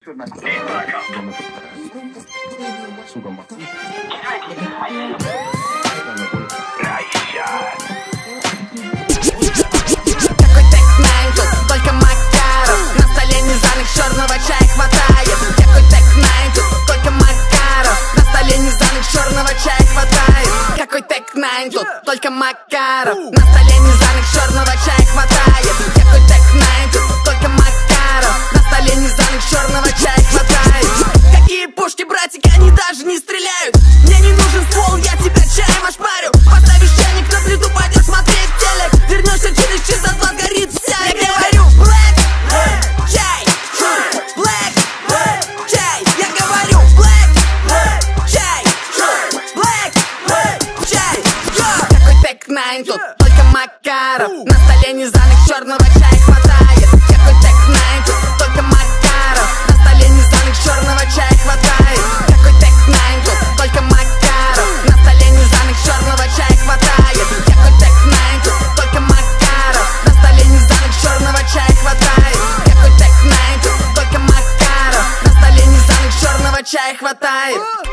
Только Макаров. На столе нежданных черного чая хватает. Какой Тек-9 тут? Только Макаров. На столе нежданных черного чая хватает. Какой Тек-9 тут? Только Макаров. На столе нежданных черного чая хватает. Какой Тек-9 тут? Только Макаров. На столе нежданных черного чая хватает. Какие пушки, братик, они даже не стреляют. Мне не нужен ствол, я тебя чаем ошпарю. Поставишь чайник на плиту, пойдешь смотреть телек. Вернешься через час, от вас горит вся. Я говорю black чай, black чай. Я говорю black чай, black чай. Какой Тек-9 тут? Только Макаров. На столе нежданных черного чая хватает. Какой Тек-9 тут? Только Макаров. На столе нежданных черного чая хватает. Какой Тек-9 тут? Только Макаров. На столе нежданных черного чая хватает. Какой Тек-9 тут? Только Макаров. На столе нежданных черного чая хватает. Какой Тек-9 тут? Только Макаров. На столе нежданных черного чая хватает.